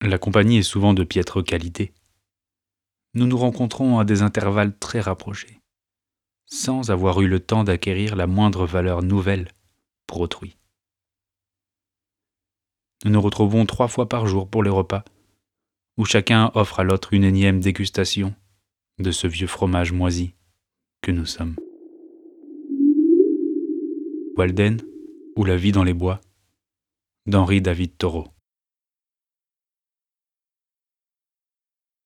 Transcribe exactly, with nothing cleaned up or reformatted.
La compagnie est souvent de piètre qualité. Nous nous rencontrons à des intervalles très rapprochés, sans avoir eu le temps d'acquérir la moindre valeur nouvelle pour autrui. Nous nous retrouvons trois fois par jour pour les repas, où chacun offre à l'autre une énième dégustation de ce vieux fromage moisi que nous sommes. Walden ou La vie dans les bois, d'Henri David Thoreau.